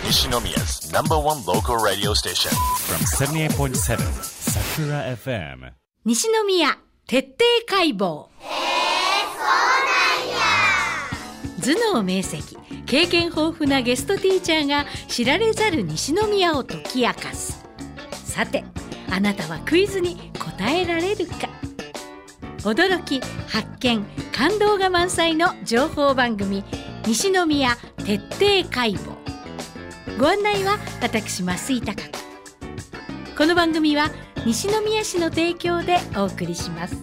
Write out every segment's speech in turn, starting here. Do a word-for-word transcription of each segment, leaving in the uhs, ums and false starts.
Nishinomiya's number one local radio station from seventy-eight point seven Sakura エフエム。 西宮徹底解剖。頭脳明晰、経験豊富なゲストティーチャーが知られざる西宮を解き明かす。さて、あなたはクイズに答えられるか。驚き、発見、感動が満載の情報番組、西宮徹底解剖。ご案内は私増井貴子。この番組は西宮市の提供でお送りします。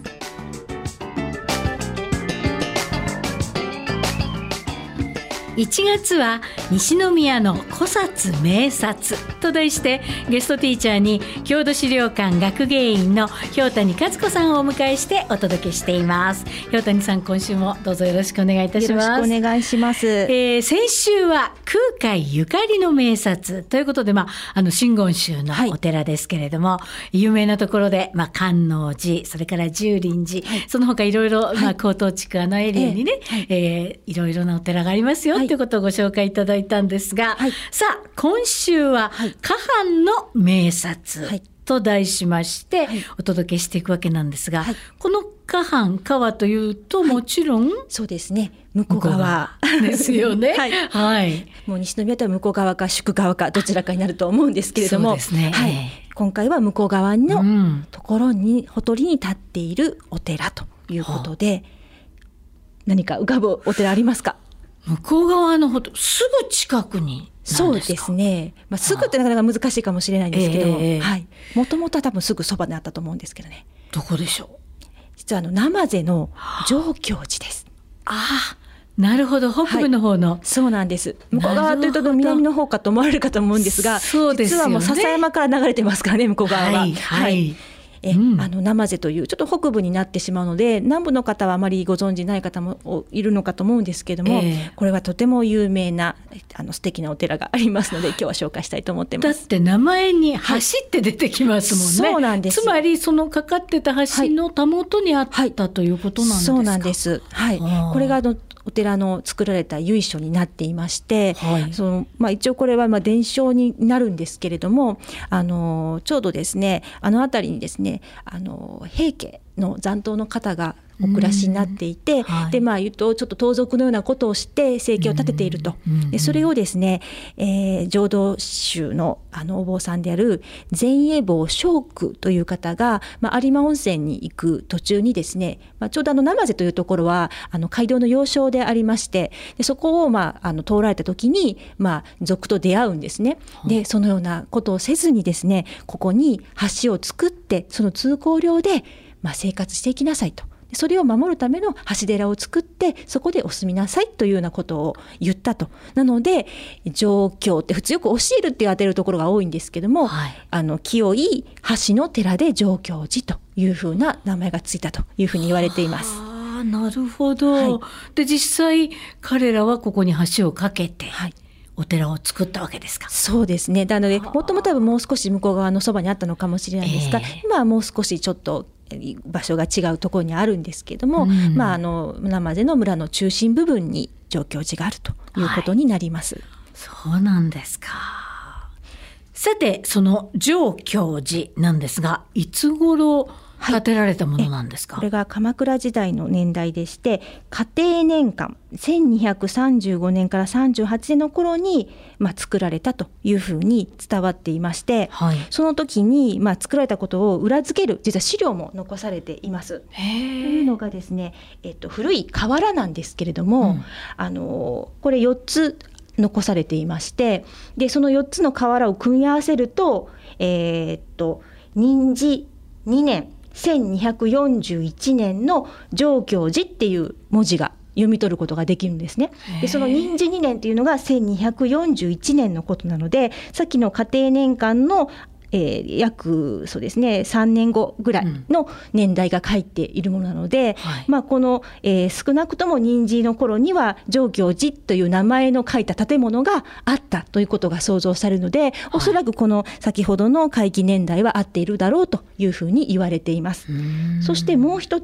いちがつは西宮の古刹名刹と題して、ゲストティーチャーに郷土資料館学芸員の瓢谷勝子さんをお迎えしてお届けしています。瓢谷さん、今週もどうぞよろしくお願いいたします。 よろしくお願いします。 えー、先週は空海ゆかりの名刹ということで、まあ、あの真言宗のお寺ですけれども、はい、有名なところで、まあ、観音寺、それから十輪寺、はい、その他いろいろ、まあ、江東地区あのエリアにね、はい、えー、いろいろなお寺がありますよ、はい、ということをご紹介いただいたんですが、はい、さあ今週は華範の名刹と題しましてお届けしていくわけなんですが、はい、この華範、川というともちろん、はい、 そうですね、向こう側ですよね。はい、はい、 もう西宮とは向こう側か宿側かどちらかになると思うんですけれども、 そうですね、 はい、今回は向こう側のところに、ほとりに立っているお寺ということで、うん、何か浮かぶお寺ありますか？ 向こう側のほとすぐ近くに。 そうですね、まあ、すぐってなかなか難しいかもしれないんですけども、えーはい、もともとは多分すぐそばにあったと思うんですけどね。 どこでしょう？ 実はあの生瀬の上京寺です。 ああ、なるほど、北部の方の、 はい、そうなんです。向こう側というと南の方かと思われるかと思うんですが、 そうですよね、 実はもう笹山から流れてますからね、向こう側は。 はい、はいはいえうん、あの生瀬というちょっと北部になってしまうので、南部の方はあまりご存じない方もいるのかと思うんですけれども、えー、これはとても有名なあの素敵なお寺がありますので、今日は紹介したいと思ってます。 だって名前に橋って出てきますもんね、はい、 そうなんです。 つまりそのかかってた橋のたもとにあった、はい、ということなんですか？ そうなんです、はい、これがあのお寺の作られた由緒になっていまして、はい、そのまあ、一応これはまあ伝承になるんですけれども、あのちょうどですね、あの辺りにですね、あの平家の残党の方がお暮らしになっていて、はい、でまあ言うとちょっと盗賊のようなことをして生計を立てていると。でそれをですね、えー、浄土宗のあのお坊さんである善栄坊正久という方が、まあ、有馬温泉に行く途中にですね、まあ、ちょうどあの生瀬というところはあの街道の要衝でありまして、でそこを、まあ、あの通られた時に、まあ、賊と出会うんですね。でそのようなことをせずにですね、ここに橋を作って、その通行料でまあ、生活していきなさいと、それを守るための橋寺を作って、そこでお住みなさいというようなことを言ったと。なので上京って普通よく教えるって当てるところが多いんですけども、はい、あの清い橋の寺で上京寺というふうな名前がついたというふうに言われています。 あ、なるほど、はい、で実際彼らはここに橋を架けて、はい、お寺を作ったわけですか？ そうですね。なのでもともと多分もう少し向こう側のそばにあったのかもしれないんですが、えー、今はもう少しちょっと場所が違うところにあるんですけども、うん、まあ、あの生瀬の村の中心部分に上京寺があるということになります。はい、 そうなんですか。さて、その上京寺なんですが、いつ頃建てられたものなんですか？ はい、これが鎌倉時代の年代でして、嘉定年間せんにひゃくさんじゅうごねんからさんじゅうはちねんの頃に、まあ、作られたというふうに伝わっていまして、はい、その時に、まあ、作られたことを裏付ける実は資料も残されています。というのがですね、えっと、古い瓦なんですけれども、うん、あのこれよっつ残されていまして、でそのよっつの瓦を組み合わせると、えー、っと仁治にねんせんにひゃくよんじゅういちねんの上京寺っていう文字が読み取ることができるんですね。でその仁治にねんというのがせんにひゃくよんじゅういちねんのことなので、さっきの嘉定年間のえー、約そうですねさんねんごぐらいの年代が書いているものなので、うんはい、まあ、この、えー、少なくとも仁治の頃には上京寺という名前の書いた建物があったということが想像されるので、はい、おそらくこの先ほどの開基年代は合っているだろうというふうに言われています。そしてもう一つ、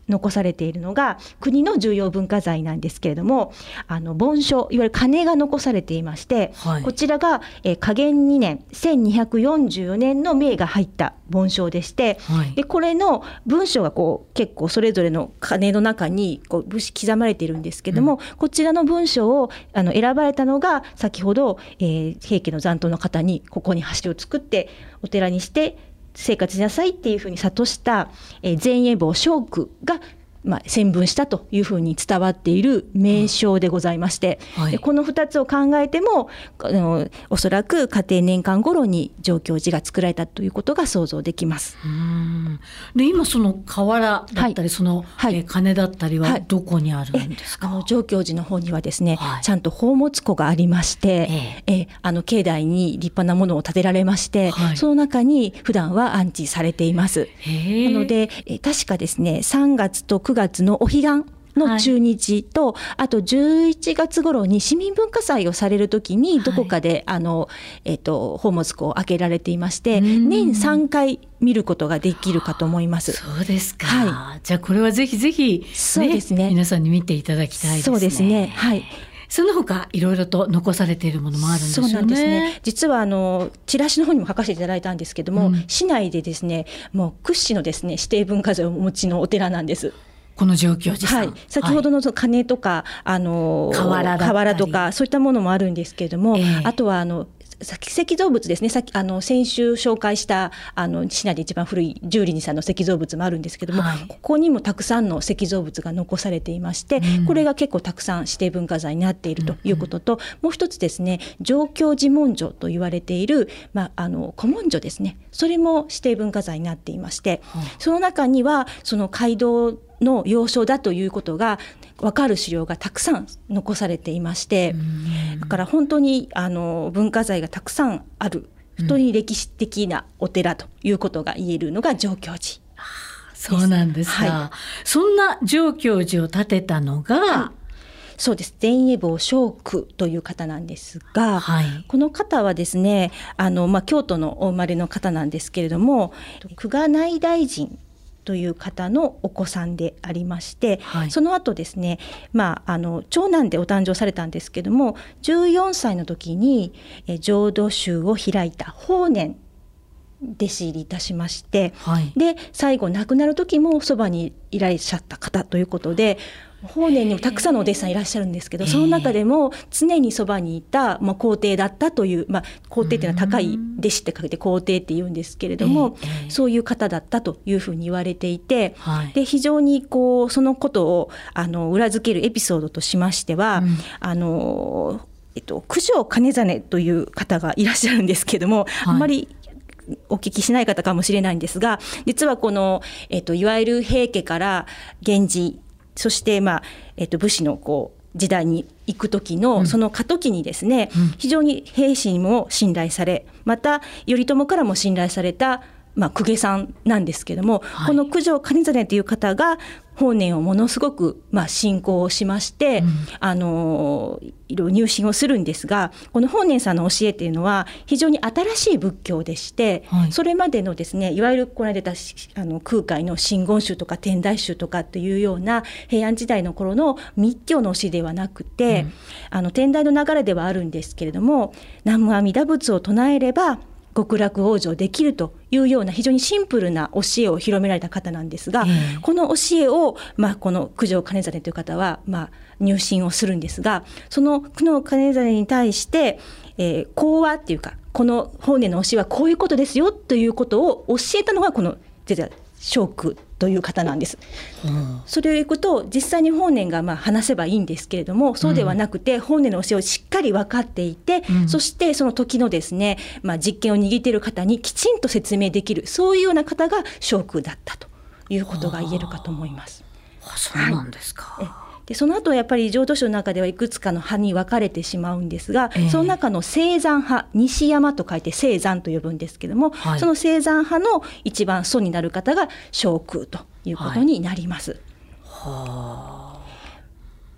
残されているのが国の重要文化財なんですけれども、あの盆書、いわゆる鐘が残されていまして、はい、こちらが、えー、嘉元にねんせんにひゃくよんじゅうよねんの銘が入った盆書でして、はい、でこれの文章がこう結構それぞれの鐘の中にこう刻まれているんですけれども、うん、こちらの文章をあの選ばれたのが先ほど、えー、平家の残党の方にここに橋を作ってお寺にして生活しなさいっていうふうに諭した、えー、前衛坊聖句が、まあ、宣文したというふうに伝わっている名称でございまして、はい、でこのふたつを考えてもあのおそらく嘉定年間頃に上京寺が作られたということが想像できます。 うーんで今その瓦だったり、はい、その、はい、えー、鐘だったりはどこにあるんですか？ あの上京寺の方にはですね、はい、ちゃんと宝物庫がありまして、えーえー、あの境内に立派なものを建てられまして、はい、その中に普段は安置されています。なので、えー、確かですねさんがつとくがつのお彼岸の中日と、はい、あとじゅういちがつ頃に市民文化祭をされるときにどこかで、はい、あのえっと、宝物庫を開けられていまして、年さんかい見ることができるかと思います。 そうですか、はい、じゃあこれはぜひぜひ、ね、そうですね、皆さんに見ていただきたいですね。 そうですね、はい。 その他いろいろと残されているものもあるんですよね。 そうなんですね。実はあのチラシの方にも書かせていただいたんですけども、うん、市内でですねもう屈指のですね指定文化財をお持ちのお寺なんです。 この上京寺さん、 はい、先ほどの鐘とか、はい、あの瓦とかそういったものもあるんですけれども、えー、あとはあの石造物ですね。さっきあの先週紹介したあの市内で一番古い十輪寺さんの石造物もあるんですけども、はい、ここにもたくさんの石造物が残されていまして、うん、これが結構たくさん指定文化財になっているということと、うんうん、もう一つですね上京寺文書と言われている、まあ、あの古文書ですね。それも指定文化財になっていまして、はい、その中にはその街道の要衝だということが分かる資料がたくさん残されていまして、だから本当にあの文化財がたくさんある本当に歴史的なお寺ということが言えるのが上京寺です。 そうなんですか、はい、そんな上京寺を建てたのが、はい、 そうです、前衛坊聖句という方なんですが、はい、この方はですねあの、まあ、京都のお生まれの方なんですけれども、久我内大臣という方のお子さんでありまして、はい、その後ですね、まあ、あの長男でお誕生されたんですけども、じゅうよんさいの時にえ浄土宗を開いた法然弟子入りいたしまして、はい、で最後亡くなる時もそばにいらっしゃった方ということで、法然にもたくさんのお弟子さんいらっしゃるんですけど、その中でも常にそばにいた、まあ、皇帝だったという、まあ、皇帝というのは高い弟子って書いて皇帝って言うんですけれども、そういう方だったというふうに言われていて、はい、で非常にこうそのことをあの裏付けるエピソードとしましては、うん、あのえっと、九条兼実という方がいらっしゃるんですけども、はい、あんまりお聞きしない方かもしれないんですが、実はこの、えっと、いわゆる平家から源氏、そして、まあえっと、武士のこう時代に行く時の、うん、その過渡期にですね、うん、非常に平氏にも信頼され、また頼朝からも信頼された、まあ、公家さんなんですけども、はい、この九条兼実という方が法然をものすごく、まあ、信仰をしまして、うん、あのいろいろ入信をするんですが、この法然さんの教えというのは非常に新しい仏教でして、はい、それまでのですね、いわゆるこの間出たあの空海の真言宗とか天台宗とかっていうような平安時代の頃の密教の教えではなくて、うん、あの天台の流れではあるんですけれども、南無阿弥陀仏を唱えれば極楽往生できるというような非常にシンプルな教えを広められた方なんですが、えー、この教えを、まあ、この九条兼実という方は、まあ、入信をするんですが、その九条兼実に対して、えー、講話っていうか、この法然の教えはこういうことですよということを教えたのがこの聖句という方なんです、うん、それをいくと実際に法然がまあ話せばいいんですけれども、そうではなくて、うん、法然の教えをしっかり分かっていて、うん、そしてその時のですね、まあ、実権を握っている方にきちんと説明できる、そういうような方が聖句だったということが言えるかと思います。 あ、そうなんですか。 はい、でその後やっぱり浄土宗の中ではいくつかの派に分かれてしまうんですが、えー、その中の青山派、西山と書いて青山と呼ぶんですけども、はい、その青山派の一番祖になる方が聖空ということになります。 はい、は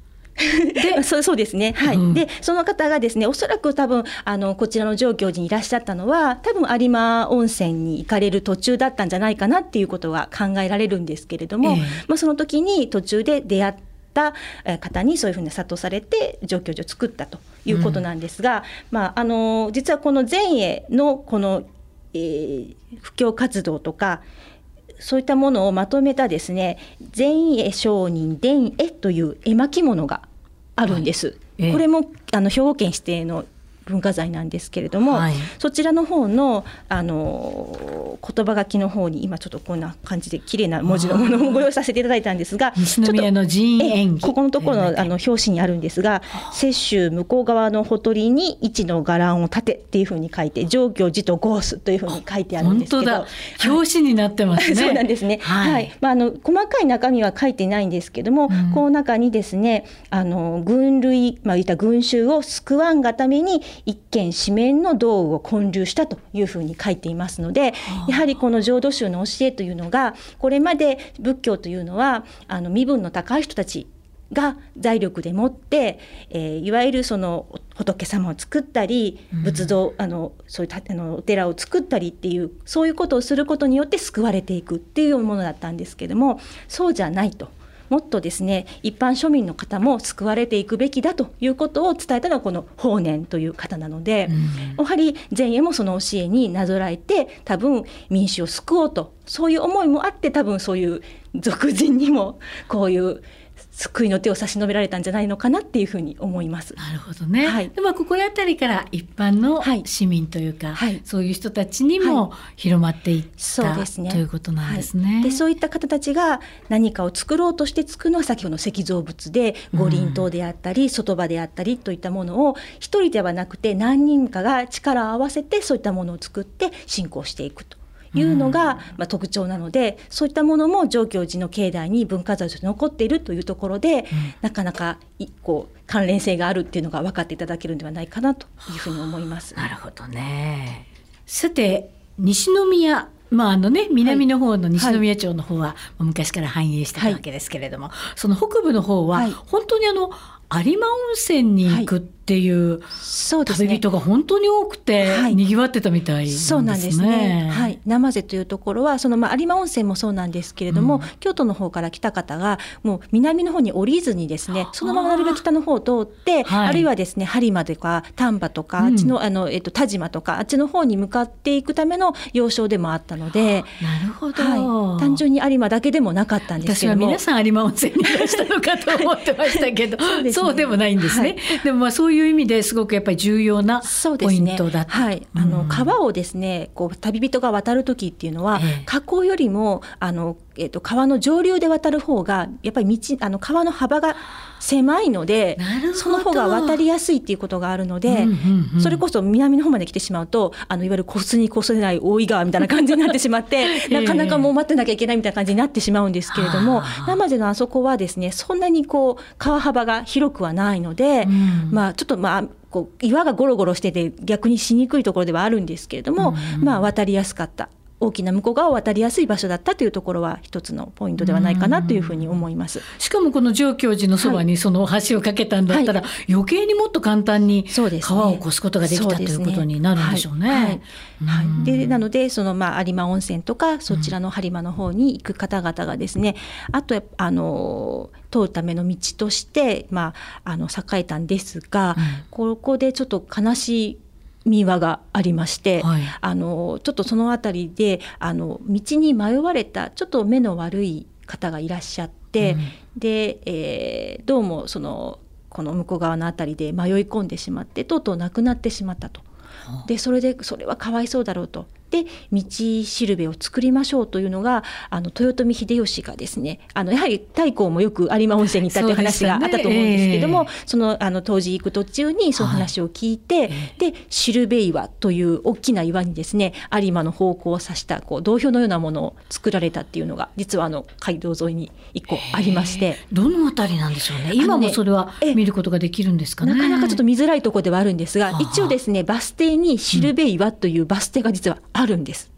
でそうそうですね、はい、うん、でその方がですねおそらく多分あのこちらの上京寺にいらっしゃったのは多分有馬温泉に行かれる途中だったんじゃないかなっていうことが考えられるんですけれども、えーまあ、その時に途中で出会った方にそういうふうに諭されて上京寺を作ったということなんですが、うんまあ、あの実はこの前衛のこの、えー、布教活動とかそういったものをまとめたですね前衛上人伝絵という絵巻物があるんです、はいええ、これもあの兵庫県指定の文化財なんですけれども、はい、そちらの方の、あの言葉書きの方に今ちょっとこんな感じで綺麗な文字のものをご用意させていただいたんですが西宮の寺院演技ここのところ の, あの表紙にあるんですが雪舟向こう側のほとりに一の伽藍を立てっていうふうに書いて上京寺とゴースというふうに書いてあるんですけど本当だ表紙になってますね、 はい、そうなんですね、はいはいまあ、あの細かい中身は書いてないんですけども、うん、この中にですねあの軍類、まあ、いった群衆を救わんがために一見紙面の道具を建立したというふうに書いていますのでやはりこの浄土宗の教えというのがこれまで仏教というのはあの身分の高い人たちが財力でもって、えー、いわゆるその仏様を作ったり仏像、うん、あのそういうあのお寺を作ったりっていうそういうことをすることによって救われていくっていうものだったんですけどもそうじゃないともっとですね一般庶民の方も救われていくべきだということを伝えたのはこの法然という方なので、うん、やはり前衛もその教えになぞらえて多分民衆を救おうとそういう思いもあって多分そういう俗人にもこういう救いの手を差し伸べられたんじゃないのかなっていうふうに思います。 なるほどね、はい、でもここあたりから一般の市民というか、はい、そういう人たちにも広まっていった、はい、そうですね、ということなんですね、 はい、でそういった方たちが何かを作ろうとして作るのは先ほどの石造物で五輪塔であったり、うん、外場であったりといったものを一人ではなくて何人かが力を合わせてそういったものを作って進行していくというのが、まあ、特徴なのでそういったものも上京寺の境内に文化財として残っているというところで、うん、なかなかこう関連性があるっていうのが分かっていただけるんではないかなというふうに思います。 なるほどね。さて西宮まああのね、南の方の西宮町の方は、はい、昔から繁栄してたわけですけれども、はい、その北部の方は、はい、本当にあの有馬温泉に行くっていう、はい、そうですね、旅人が本当に多くて、はい、にぎわってたみたいなんですね。 そうなんですね、はい、生瀬というところはその、まあ、有馬温泉もそうなんですけれども、うん、京都の方から来た方がもう南の方に降りずにですねそのままなるべく北の方を通って、はい、あるいはですね播磨とか丹波とか、うん、あっちの、あの、えっと、田島とかあっちの方に向かっていくための要衝でもあったので、 なるほど、 はい、単純に有馬だけでもなかったんですけども、 私は皆さん有馬温泉にいらしたのかと思ってましたけど、はい、そうですね、そうでもないんですね、はい、でもまあそういう意味ですごくやっぱり重要なポイントだった、 はい、あの川をですねこう旅人が渡る時っていうのは、ええ、河口よりもあの、えー、と川の上流で渡る方がやっぱり道あの川の幅が狭いのでその方が渡りやすいっていうことがあるので、うんうんうん、それこそ南の方まで来てしまうとあのいわゆる越すに越せない大井川みたいな感じになってしまって、えー、なかなかもう待ってなきゃいけないみたいな感じになってしまうんですけれども、生瀬のあそこはですねそんなにこう川幅が広くはないので、うん、まあちょっとまあこう岩がゴロゴロしてて逆にしにくいところではあるんですけれども、うん、まあ渡りやすかった、大きな向こう側を渡りやすい場所だったというところは一つのポイントではないかなというふうに思います。 しかもこの上京寺のそばにその橋を架けたんだったら、はい、余計にもっと簡単に川を越すことができた、ね、ということになるんでしょうね。はいはいはい、でなのでその、まあ、有馬温泉とかそちらの播磨の方に行く方々がですね、うん、あとあの通るための道として、まあ、あの栄えたんですが、うん、ここでちょっと悲しい民話がありまして、はい、あのちょっとそのあたりであの道に迷われたちょっと目の悪い方がいらっしゃって、うん、で、えー、どうもそのこの向こう側のあたりで迷い込んでしまってとうとう亡くなってしまったと。でそれでそれはかわいそうだろうと。で道しるべを作りましょうというのがあの豊臣秀吉がですねあのやはり太閤もよく有馬温泉に行ったという話があったと思うんですけども、 そ, ね、えー、そのあの当時行く途中にその話を聞いて、はい、でしるべ岩という大きな岩にですね有馬の方向を指したこう道標のようなものを作られたっていうのが実はあの街道沿いに一個ありまして、 どのあたりなんでしょうね。今もそれは見ることができるんですかね。 なかなかちょっと見づらいところではあるんですが、一応ですねバス停にしるべ岩というバス停が実はあるんです。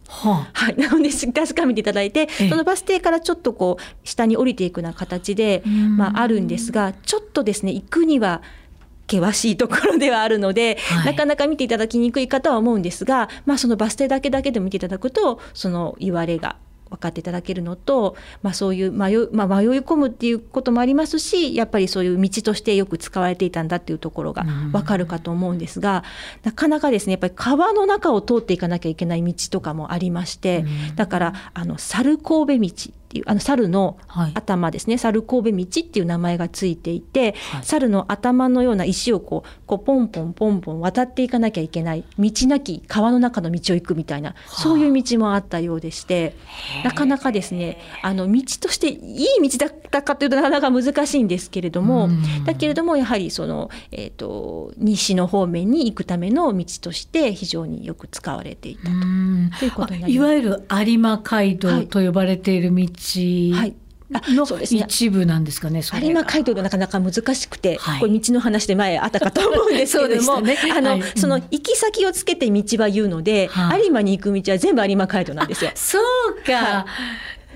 はあ、 はい、なので確かめていただいて、そのバス停からちょっとこう下に降りていくような形で、まあ、あるんですが、ちょっとですね行くには険しいところではあるので、はい、なかなか見ていただきにくいかとは思うんですが、まあ、そのバス停だけだけでも見ていただくとその言われが分かっていただけるのと、まあ、そういう迷い、まあ、迷い込むっていうこともありますし、やっぱりそういう道としてよく使われていたんだっていうところが分かるかと思うんですが、なかなかですねやっぱり川の中を通っていかなきゃいけない道とかもありまして、だからあの猿神戸道っていうあの猿の頭ですね、はい、猿神戸道っていう名前がついていて、はい、猿の頭のような石をこう、こうポンポンポンポン渡っていかなきゃいけない道なき川の中の道を行くみたいな、そういう道もあったようでして、なかなかですねあの道としていい道だったかというとなかなか難しいんですけれども、だけれどもやはりその、えーと、西の方面に行くための道として非常によく使われていたと、ということになります。 いわゆる有馬街道と呼ばれている道、はいの一部なんですかね。 有馬街道がなかなか難しくて、はい、これ道の話で前あったかと思うんですけれども、ね、あの、はい、その行き先をつけて道は言うので、はい、有馬に行く道は全部有馬街道なんですよ。 そうか、はい、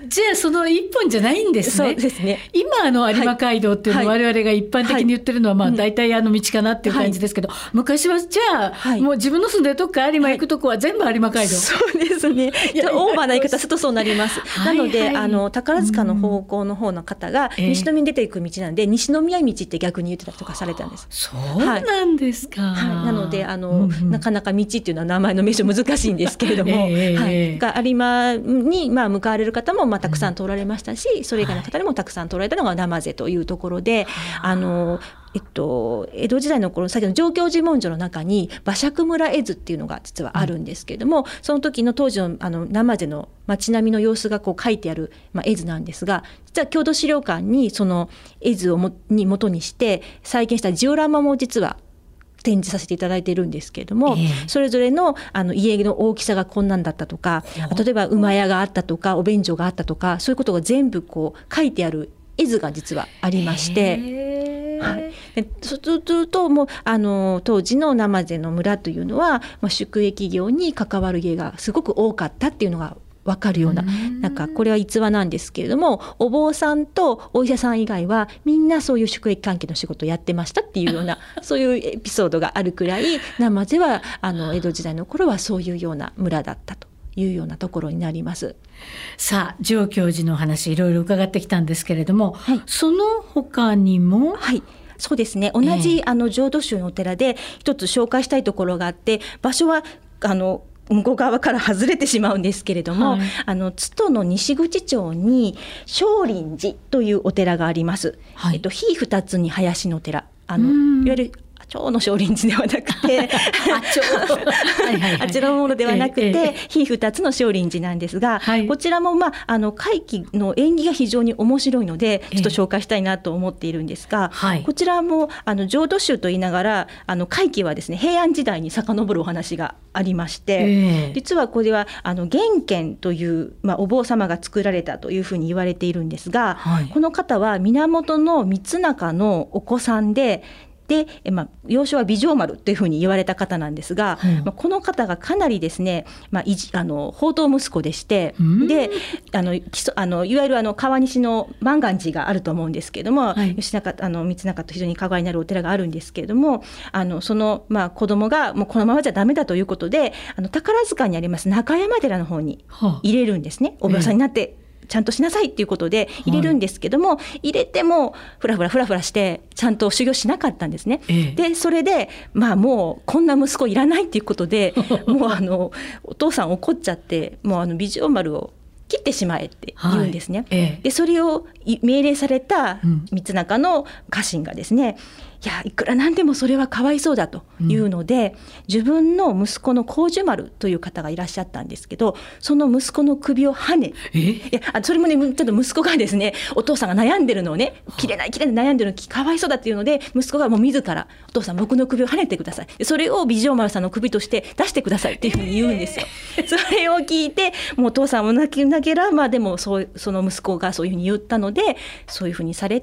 じゃあその一本じゃないんですね。 そうですね。 今あの有馬街道っていうのを我々が一般的に言ってるのは、まあ大体あの道かなっていう感じですけど、はい、昔はじゃあ、はい、もう自分の住んでるとこから有馬行くとこは全部有馬街道、はい、 そうですね。オーバーな言い方するとそうなります。なので、はいはい、あの宝塚の方向の方の方が西宮に出ていく道なんで、えー、西宮道って逆に言ってたりとかされたんです。 そうなんですか、 はいはい、なのであの、うんうん、なかなか道っていうのは名前の名称難しいんですけれども、えーはい、が有馬に、まあ、向かわれる方もまあたくさん通られましたし、うん、それ以外の方にもたくさん通られたのが生瀬というところで、はい、あのえっと、江戸時代の頃先の上京寺文書の中に馬借村絵図っていうのが実はあるんですけれども、うん、その時の当時の、あの生瀬の街並みの様子がこう書いてある、まあ、絵図なんですが、実は郷土資料館にその絵図をもに元にして再現したジオラマも実は展示させていただいているんですけれども、えー、それぞれ の, あの家の大きさがこんなんだったとか、例えば馬屋があったとかお便所があったとか、そういうことが全部こう書いてある絵図が実はありまして、えーはい、でそうするともうあの当時の生瀬の村というのは、まあ、宿営業に関わる家がすごく多かったっていうのが分かるような、なんかこれは逸話なんですけれども、お坊さんとお医者さん以外はみんなそういう宿営関係の仕事をやってましたっていうようなそういうエピソードがあるくらい、生瀬はあの江戸時代の頃はそういうような村だったというようなところになります。 さあ上京寺の話いろいろ伺ってきたんですけれども、はい、その他にも、 はい、そうですね、同じ、えー、あの浄土宗のお寺で一つ紹介したいところがあって、場所はあの向こう側から外れてしまうんですけれども、はい、あの津戸の西口町に少林寺というお寺があります、はい、えっと、日二つに林の寺、あのいわゆる町の少林寺ではなくてあちらのものではなくて、ええ、日二つの少林寺なんですが、はい、こちらも、まあ、あの会期の縁起が非常に面白いのでちょっと紹介したいなと思っているんですが、ええ、こちらもあの浄土宗と言いながらあの会期はですね平安時代に遡るお話がありまして、ええ、実はこれはあの玄賢という、まあ、お坊様が作られたというふうに言われているんですが、はい、この方は源光中のお子さんでで、まあ、幼少は美丈丸というふうに言われた方なんですが、うんまあ、この方がかなりですね、まあ、いじあの宝刀息子でして、であの基礎あのいわゆるあの川西の万願寺があると思うんですけれども、はい、吉中あの光中と非常に関わりになるお寺があるんですけれども、あのその、まあ、子供がもうこのままじゃダメだということで、あの宝塚にあります中山寺の方に入れるんですね、はあ、お坊さんになって、えーちゃんとしなさいっていうことで入れるんですけども、はい、入れてもフラフラフラフラしてちゃんと修行しなかったんですね、ええ、でそれで、まあ、もうこんな息子いらないっていうことでもうあのお父さん怒っちゃってもうあの美丈丸を切ってしまえって言うんですね、はいええ、でそれを命令された光中の家臣がですね、いやいくらなんでもそれはかわいそうだというので、うん、自分の息子の光寿丸という方がいらっしゃったんですけど、その息子の首をはね、えいやそれもねちょっと息子がですねお父さんが悩んでるのをね切れない切れない悩んでるのかわいそうだっていうので、息子がもう自らお父さん僕の首をはねてください、でそれを美丈丸さんの首として出してくださいっていうふうに言うんですよ、えー、それを聞いてもうお父さんも泣きなげら、まあ、でもそうその息子がそういうふうに言ったのでそういうふうにされて、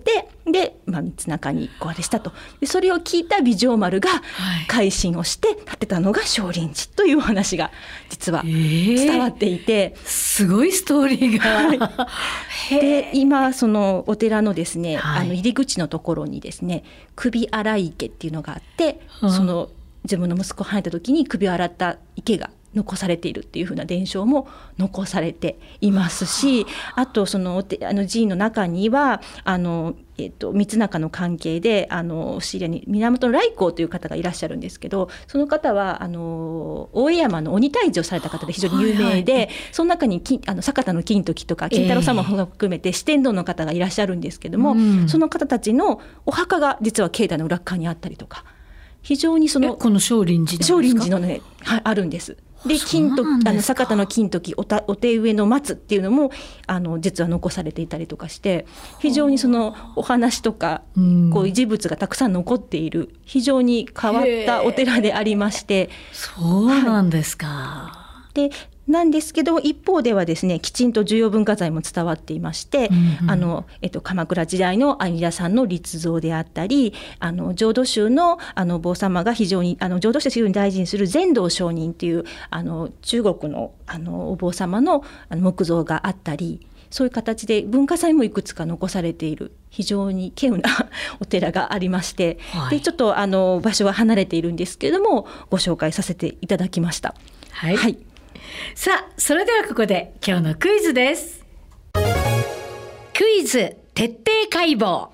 で、まあ、三中にこうあれしたと。でそれを聞いた美丈丸が改心をして建てたのが少林寺というお話が実は伝わっていて、えー、 すごいストーリーが、 はい、で今そのお寺のですね、 はい、 あの入り口のところにですね首洗い池っていうのがあって、 うん、 その自分の息子をはねた時に首を洗った池が残されているっていう風な伝承も残されていますし、あとそのあの寺院の中にはあの、えっと、三中の関係であのお知り合いに源頼光という方がいらっしゃるんですけど、その方はあの大江山の鬼退治をされた方で非常に有名で、はいはい、その中にあの坂田の金時とか金太郎様も含めて四天王の方がいらっしゃるんですけども、えー、その方たちのお墓が実は境内の裏側にあったりとか、非常にそのこの少林寺なんですか？ 少林寺のね、はい、あるんです。で金時あの坂田の金時 お, たお手植えの松っていうのもあの実は残されていたりとかして、非常にそのお話とかこういう事物がたくさん残っている非常に変わったお寺でありまして、 そうなんですか、 はい、でなんですけど一方ではですねきちんと重要文化財も伝わっていまして、うんうん、あのえっと、鎌倉時代の阿弥陀さんの立像であったり、あの浄土宗 の, あのお坊様が非常にあの浄土宗を非常に大事にする善道上人というあの中国 の, あのお坊様 の, あの木像があったり、そういう形で文化財もいくつか残されている非常に稀有なお寺がありまして、はい、でちょっとあの場所は離れているんですけれどもご紹介させていただきました。 はい、 はい、 さあそれではここで今日のクイズです。クイズ徹底解剖。へー、そうなんや。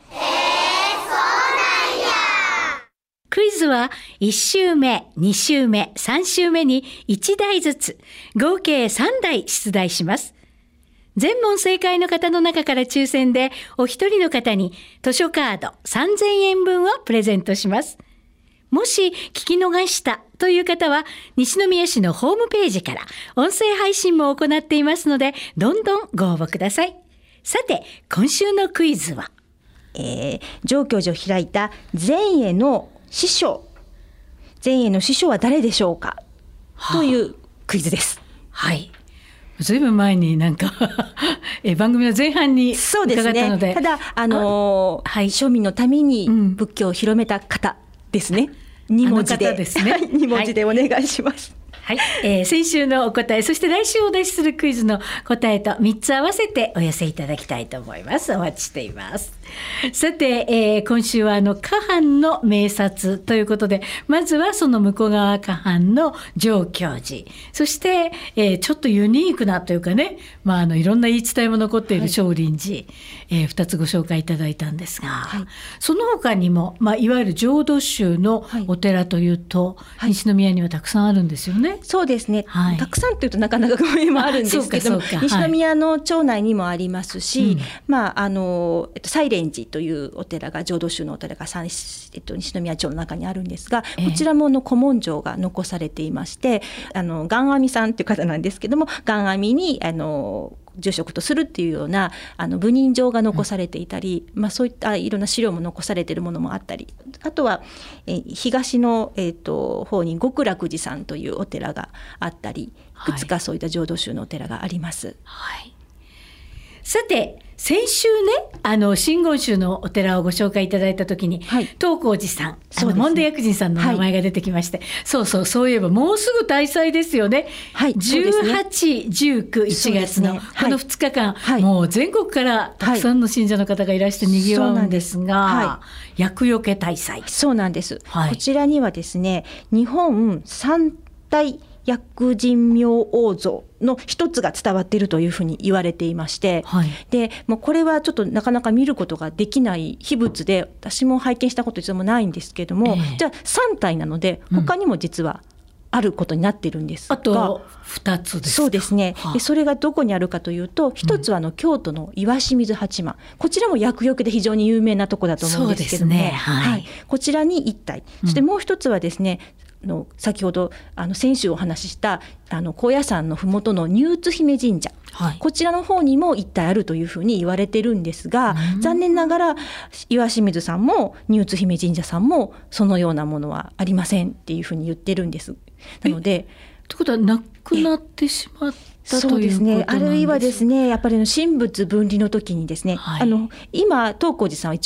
クイズはいち週目、に週目、さん週目にいち題ずつ合計さん題出題します。全問正解の方の中から抽選でお一人の方に図書カードさんぜんえんぶんをプレゼントします。もし聞き逃したという方は西宮市のホームページから音声配信も行っていますので、どんどんご応募ください。さて今週のクイズは、 えー、上教授を開いた前衛の師匠、前衛の師匠は誰でしょうか、はあ、というクイズです。 はい、ずいぶん前になんかえ番組の前半に伺ったので、そうですね、 ただあのーはい、庶民のために仏教を広めた方ですね、うん、に文字でですね、に文字でお願いします。 はい、えー、先週のお答え、そして来週お出しするクイズの答えとみっつ合わせてお寄せいただきたいと思います。お待ちしています。さて、えー、今週はあの下藩の名刹ということで、まずはその向川下藩の上教寺、そして、えー、ちょっとユニークなというかね、まあ、あのいろんな言い伝えも残っている少林寺、はい、えー、ふたつご紹介いただいたんですが、はい、その他にも、まあ、いわゆる浄土宗のお寺というと、はい、西宮にはたくさんあるんですよね。 そうですね、はい、たくさんというとなかなかごめんもあるんですけども、西宮の町内にもありますし、はい、まああのえっと、西蓮寺というお寺が浄土宗のお寺が、えっと、西宮町の中にあるんですが、こちらもの古文書が残されていまして、あの願阿弥さんという方なんですけども、願阿弥にあの住職とするっていうようなあの部人状が残されていたり、うん、まあ、そういったいろんな資料も残されているものもあったり、あとは、え東の、えー、と方に極楽寺さんというお寺があったり、いくつかそういった浄土宗のお寺があります。 はいはい、さて先週ね、あの真言宗のお寺をご紹介いただいたときに、はい、東光寺さん、あの門田薬人さんの名前が出てきまして、はい、そうそう、そういえばもうすぐ大祭ですよね、はい、じゅうはち、じゅうく、いちがつのこのふつかかん、はい、もう全国からたくさんの信者の方がいらしてにぎわうんですが、はい、厄除け大祭。 そうなんです、はい、こちらにはですね、日本三大薬人明王像の一つが伝わっているというふうに言われていまして、はい、でもうこれはちょっとなかなか見ることができない秘仏で、私も拝見したこと一度もないんですけれども、えー、じゃあさん体なので他にも実はあることになっているんですが、 うん、あとふたつですか。 そうですね、はあ、でそれがどこにあるかというと、一つはあの京都の石清水八幡、こちらも厄除けで非常に有名なところだと思うんですけども、ね、はいはい、こちらにいち体、そしてもう一つはですね、の先ほどあの先週お話ししたあの高野山のふもとの丹生姫神社、はい、こちらの方にも一体あるというふうに言われてるんですが、残念ながら岩清水さんも丹生姫神社さんもそのようなものはありませんっていうふうに言ってるんです。なのでということはなくなってしまったということなんですか。そうですね、 あるいはですね、やっぱりの神仏分離の時にですね、はい、あの今東光寺さんは一応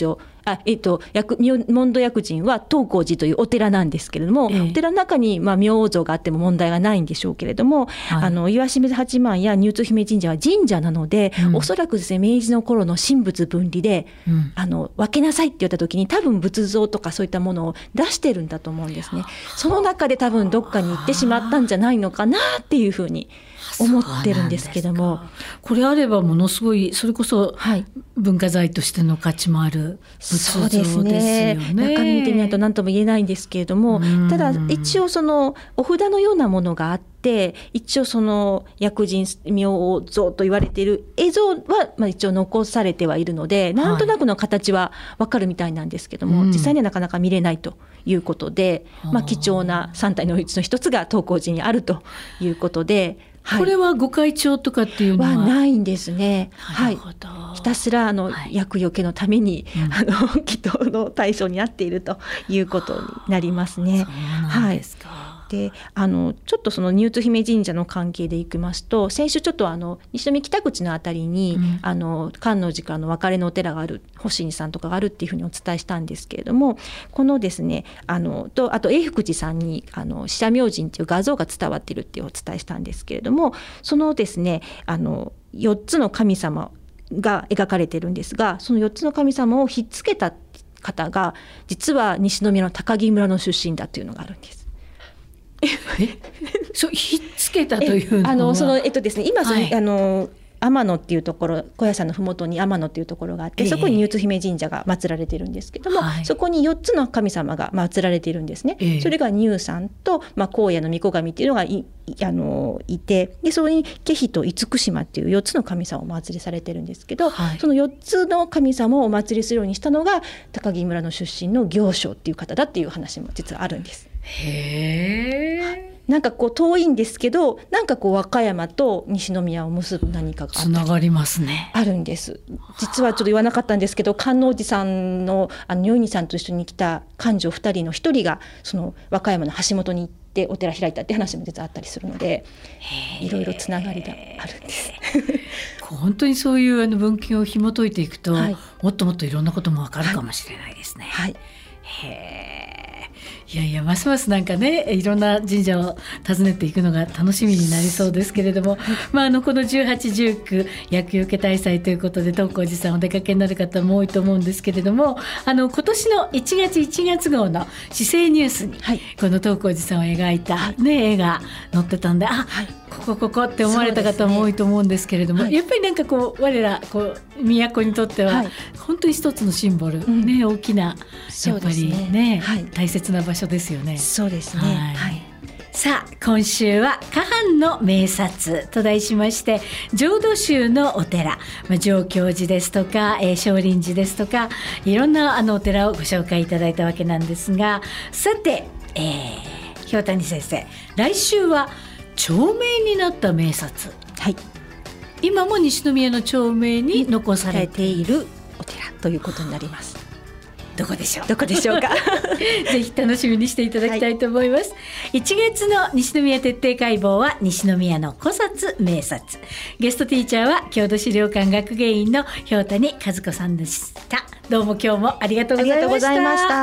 あえっと、薬問答薬人は東光寺というお寺なんですけれども、ええ、お寺の中にまあ明王像があっても問題がないんでしょうけれども、はい、あの岩清水八幡や乳頭姫神社は神社なので、うん、おそらくですね明治の頃の神仏分離で、うん、あの分けなさいって言った時に多分仏像とかそういったものを出してるんだと思うんですね。その中で多分どっかに行ってしまったんじゃないのかなっていうふうに思ってるんですけども、 これあればものすごいそれこそ文化財としての価値もある仏像ですよね。そうですね、 中身見てみないと何とも言えないんですけれども、ただ一応そのお札のようなものがあって、一応その薬人明王像と言われている映像はまあ一応残されてはいるので、なんとなくの形は分かるみたいなんですけども、はい、実際にはなかなか見れないということで、うん、まあ、貴重なさん体のうちの一つが東光寺にあるということで、はい、 これはご開帳とかっていうのは、 はないんですね。はい、ひたすらあの、はい、厄除けのために、うん、あの祈祷の対象になっているということになりますね。 そうなんですか。 はい、であのちょっとその乳頭姫神社の関係でいきますと、先週ちょっとあの西宮北口のあたりに、うん、あの観音寺からの別れのお寺がある、星二さんとかがあるっていうふうにお伝えしたんですけれども、このですねあのとあと永福寺さんにあの四社明神っていう画像が伝わっているっていうお伝えしたんですけれども、そのですねあのよっつの神様が描かれてるんですが、そのよっつの神様をひっつけた方が実は西宮の高木村の出身だというのがあるんです。 えそうひっつけたというのはあのそのえっとですね今その、はい、あの天野っていうところ、高野山のふもとに天野っていうところがあって、えー、そこに乳頭姫神社が祀られているんですけども、はい、そこによっつの神様が祀られているんですね。えー、それが乳さんと、まあ、荒野の御子神っていうのが い, あのいて、でそこにケヒと厳島っていうよっつの神様をお祀りされてるんですけど、はい、そのよっつの神様をお祀りするようにしたのが高木村の出身の行商っていう方だっていう話も実はあるんです。 へー、 なんかこう遠いんですけど、なんかこう和歌山と西宮を結ぶ何かがあったりつながりますね。 あるんです。実はちょっと言わなかったんですけど、観音寺さんのあの如意にさんと一緒に来た官女ふたりのひとりがその和歌山の橋本に行ってお寺開いたって話も実はあったりするので、いろいろつながりがあるんです本当にそういうあの文献を紐解いていくと、はい、もっともっといろんなこともわかるかもしれないですね。 はい、 へー、いやいやますますなんかねいろんな神社を訪ねていくのが楽しみになりそうですけれども、まあ、あのこのじゅうはち、じゅうく厄除け大祭ということで東光寺さんお出かけになる方も多いと思うんですけれども、あの今年のいちがついちがつ号の市政ニュースに、はい、この東光寺さんを描いた、はいね、絵が載ってたんで、あ、はい、ここここって思われた方も多いと思うんですけれども、ね、はい、やっぱりなんかこう我らこう都にとっては、はい、本当に一つのシンボル、うんね、大きなやっぱり ね, ね、はい、大切な場所ですよね。 そうですね、 はいはい、 さあ今週は下藩の名刹と題しまして、浄土宗のお寺、まあ、上京寺ですとか、えー、少林寺ですとかいろんなあのお寺をご紹介いただいたわけなんですが、さて、えー、瓢谷先生、来週は町名になった名刹、はい、今も西宮の町名に残されているお寺ということになります。 どこでしょうどこでしょうかぜひ楽しみにしていただきたいと思います、はい、いちがつの西宮徹底解剖は西宮の古刹名刹、ゲストティーチャーは郷土資料館学芸員の瓢谷和子さんでした。どうも今日もありがとうございました。ありがとうございました。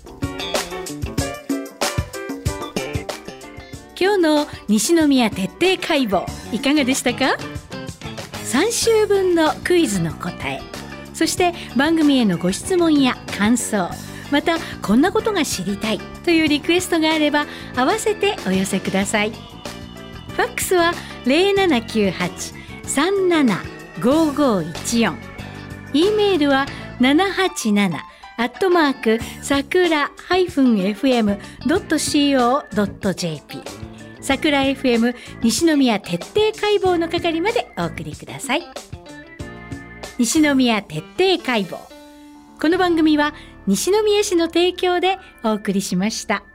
今日の西宮徹底解剖いかがでしたか？さん週分のクイズの答え、そして番組へのご質問や感想、またこんなことが知りたいというリクエストがあれば合わせてお寄せください。ファックスは ゼロななきゅうはち さんなな ごごいちよん、 E メールはななはちななアットマークさくら エフエムドットシーオードットジェーピー、 さくら エフエム 西宮徹底解剖の係までお送りください。西宮徹底解剖、この番組は西宮市の提供でお送りしました。